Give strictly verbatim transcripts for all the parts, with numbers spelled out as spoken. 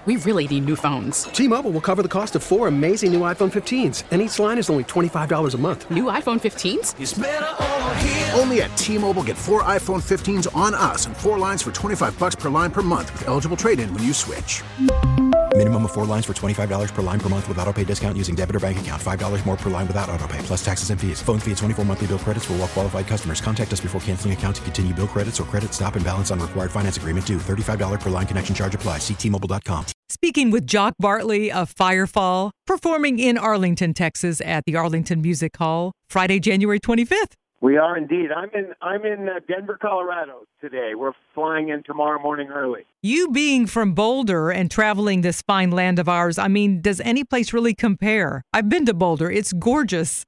We really need new phones. T-Mobile will cover the cost of four amazing new iPhone fifteens, and each line is only twenty-five dollars a month. New iPhone fifteens? It's better over here. Only at T-Mobile, get four iPhone fifteens on us and four lines for twenty-five dollars per line per month with eligible trade-in when you switch. Minimum of four lines for twenty-five dollars per line per month with autopay discount using debit or bank account. five dollars more per line without autopay, plus taxes and fees. Phone fee at twenty-four monthly bill credits for well-qualified customers. Contact us before canceling account to continue bill credits or credit stop and balance on required finance agreement due. thirty-five dollars per line connection charge applies. See T Mobile dot com. Speaking with Jock Bartley of Firefall, performing in Arlington, Texas at the Arlington Music Hall, Friday, January twenty-fifth. We are indeed. I'm in I'm in uh, Denver, Colorado today. We're flying in tomorrow morning early. You being from Boulder and traveling this fine land of ours, I mean, does any place really compare? I've been to Boulder. It's gorgeous.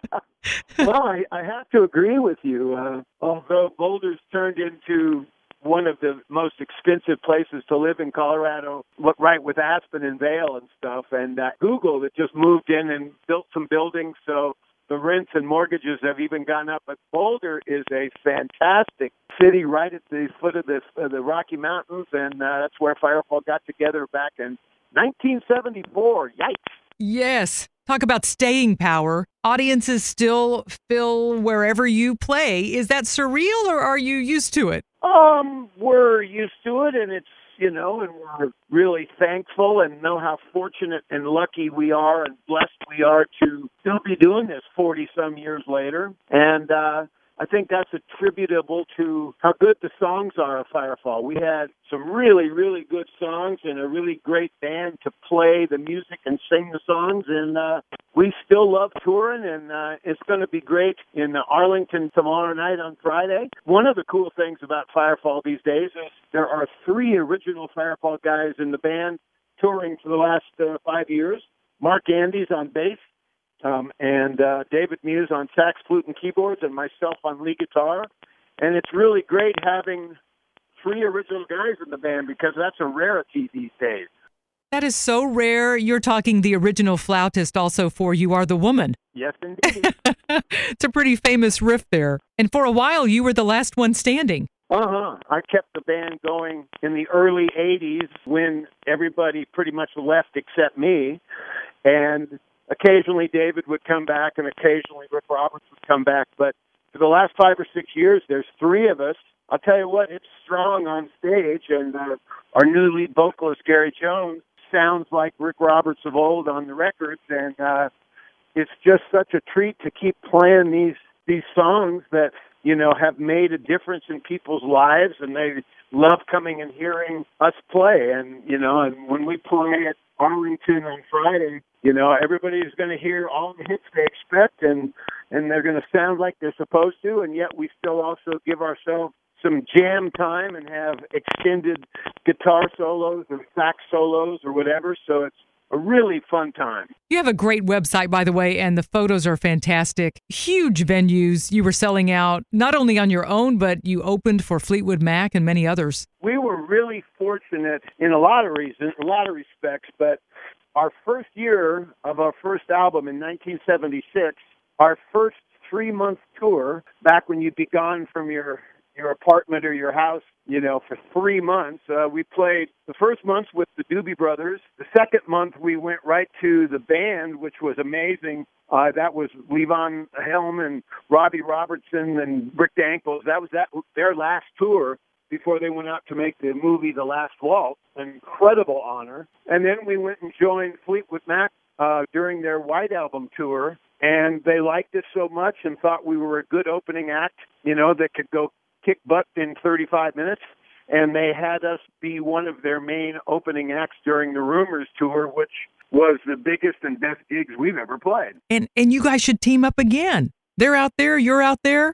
Well, I, I have to agree with you. Uh, although Boulder's turned into one of the most expensive places to live in Colorado, look right with Aspen and Vail and stuff, and uh, Google that just moved in and built some buildings, so the rents and mortgages have even gone up. But Boulder is a fantastic city right at the foot of the, uh, the Rocky Mountains, and uh, that's where Firefall got together back in nineteen seventy-four. Yikes. Yes. Talk about staying power. Audiences still fill wherever you play. Is that surreal, or are you used to it? Um, we're used to it, and it's, you know, and we're really thankful and know how fortunate and lucky we are and blessed we are to still be doing this forty-some years later. And uh, I think that's attributable to how good the songs are of Firefall. We had some really, really good songs and a really great band to play the music and sing the songs, and uh, we still love touring, and uh, it's going to be great in Arlington tomorrow night on Friday. One of the cool things about Firefall these days is there are three original Firefall guys in the band touring for the last uh, five years. Mark Andes on bass, um, and uh, David Muse on sax, flute, and keyboards, and myself on lead guitar. And it's really great having three original guys in the band because that's a rarity these days. That is so rare. You're talking the original flautist also for You Are the Woman. Yes, indeed. It's a pretty famous riff there. And for a while, you were the last one standing. Uh-huh. I kept the band going in the early eighties when everybody pretty much left except me. And occasionally David would come back and occasionally Rick Roberts would come back. But for the last five or six years, there's three of us. I'll tell you what, it's strong on stage. And uh, our new lead vocalist, Gary Jones, sounds like Rick Roberts of old on the records. And uh, it's just such a treat to keep playing these these songs that, you know, have made a difference in people's lives, and they love coming and hearing us play. And, you know, and when we play at Arlington on Friday, you know, everybody's going to hear all the hits they expect, and, and they're going to sound like they're supposed to, and yet we still also give ourselves some jam time and have extended guitar solos or sax solos or whatever, so it's a really fun time. You have a great website, by the way, and the photos are fantastic. Huge venues. You were selling out not only on your own, but you opened for Fleetwood Mac and many others. We were really fortunate in a lot of reasons, a lot of respects, but our first year of our first album in nineteen seventy-six, our first three-month tour, back when you'd be gone from your your apartment or your house, you know, for three months. Uh, we played the first month with the Doobie Brothers. The second month, we went right to the band, which was amazing. Uh, that was Levon Helm and Robbie Robertson and Rick Dankles. That was that their last tour before they went out to make the movie The Last Waltz. An incredible honor. And then we went and joined Fleetwood Mac uh, during their White Album tour, and they liked us so much and thought we were a good opening act, you know, that could go kick butt in thirty-five minutes, and they had us be one of their main opening acts during the Rumors tour, which was the biggest and best gigs we've ever played. And and you guys should team up again. They're out there, you're out there.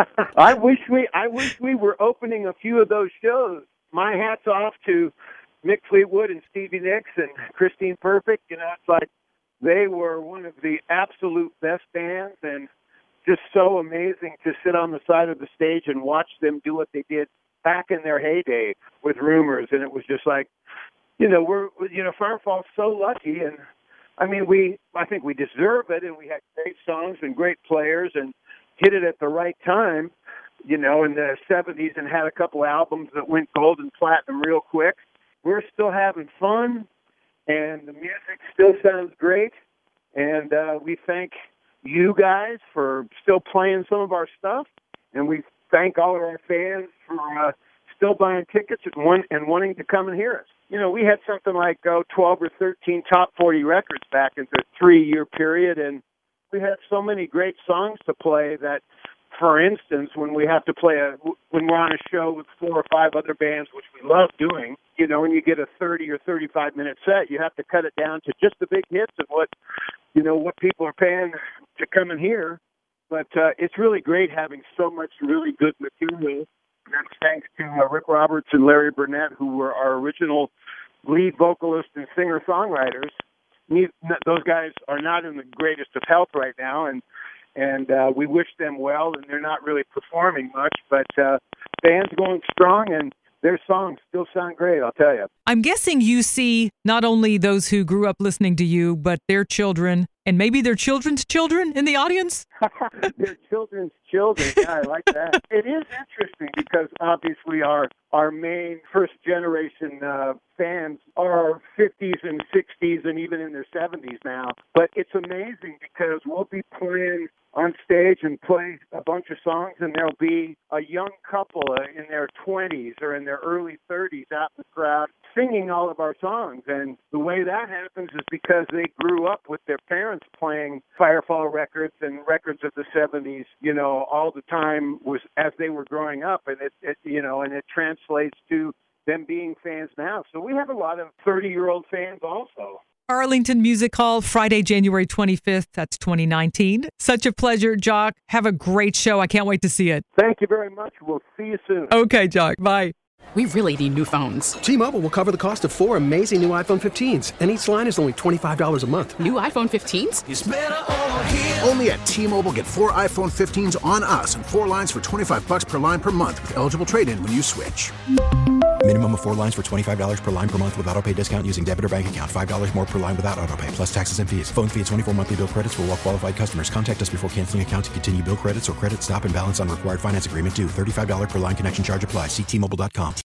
I wish we I wish we were opening a few of those shows. My hat's off to Mick Fleetwood and Stevie Nicks and Christine Perfect. You know, it's like they were one of the absolute best bands, and just so amazing to sit on the side of the stage and watch them do what they did back in their heyday with Rumors. And it was just like, you know, we're, you know, Firefall's so lucky. And I mean, we, I think we deserve it. And we had great songs and great players and hit it at the right time, you know, in the seventies, and had a couple albums that went gold and platinum real quick. we're still having fun, and the music still sounds great. And uh, we thank you guys for still playing some of our stuff, and we thank all of our fans for uh, still buying tickets and, want, and wanting to come and hear us. You know, we had something like oh, twelve or thirteen top forty records back in the three-year period, and we had so many great songs to play that, for instance, when we have to play a, when we're on a show with four or five other bands, which we love doing, you know, when you get a thirty or thirty-five minute set, you have to cut it down to just the big hits and what, you know, what people are paying to come and hear. But uh, it's really great having so much really good material. That's thanks to uh, Rick Roberts and Larry Burnett, who were our original lead vocalist and singer-songwriters. Those guys are not in the greatest of health right now, and and uh, we wish them well, and they're not really performing much, but uh, band's going strong, and their songs still sound great, I'll tell you. I'm guessing you see not only those who grew up listening to you, but their children, and maybe their children's children in the audience? Their children's children, yeah, I like that. It is interesting because obviously our our main first-generation uh, fans are fifties and sixties and even in their seventies now. But it's amazing because we'll be playing on stage and play a bunch of songs, and there'll be a young couple in their twenties or in their early thirties out in the crowd singing all of our songs. And the way that happens is because they grew up with their parents playing Firefall records and records of the seventies, you know, all the time was as they were growing up. And it, it you know, and it translates to them being fans now. So we have a lot of thirty-year-old fans also. Arlington Music Hall, Friday, January twenty-fifth. That's twenty nineteen. Such a pleasure, Jock. Have a great show. I can't wait to see it. Thank you very much. We'll see you soon. Okay, Jock. Bye. We really need new phones. T-Mobile will cover the cost of four amazing new iPhone fifteens, and each line is only twenty-five dollars a month. New iPhone fifteens? It's better over here. Only at T-Mobile, get four iPhone fifteens on us and four lines for twenty-five bucks per line per month with eligible trade-in when you switch. Minimum of four lines for twenty-five dollars per line per month with auto pay discount using debit or bank account. five dollars more per line without auto pay, plus taxes and fees. Phone fee at twenty-four monthly bill credits for well-qualified customers. Contact us before canceling account to continue bill credits or credit stop and balance on required finance agreement due. thirty-five dollars per line connection charge applies. See T Mobile dot com.